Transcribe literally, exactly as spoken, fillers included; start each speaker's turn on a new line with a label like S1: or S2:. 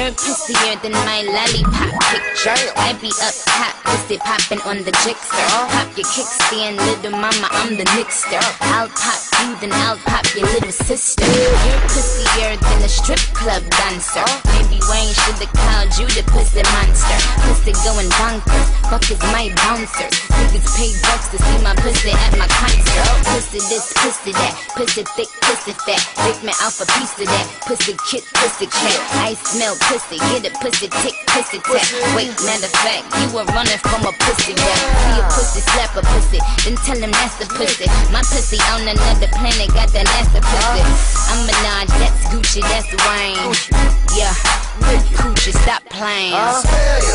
S1: You're pussier than my lollipop picture. I be up top, pussy popping on the jigster. Pop your kickstand, little mama, I'm the nixter. I'll pop you, then I'll pop your little sister. You're pussier than a strip club dancer. Maybe Wayne should've called you the pussy monster. Pussy going bonkers, fuck is my bouncers. Niggas pay bucks to see my pussy at my concert. Pussy this, pussy that, pussy thick, pussy fat. Lick me off a piece of that, pussy kit, pussy cat. I smell pussy, get a pussy tick, pussy tap. Wait, matter of fact, you were running from a pussy rap. See a pussy, slap a pussy, then tell him that's the pussy. My pussy on another planet, got that NASA pussy. I'm Minaj, that's Gucci, that's Wayne. Yeah, Gucci, stop playing.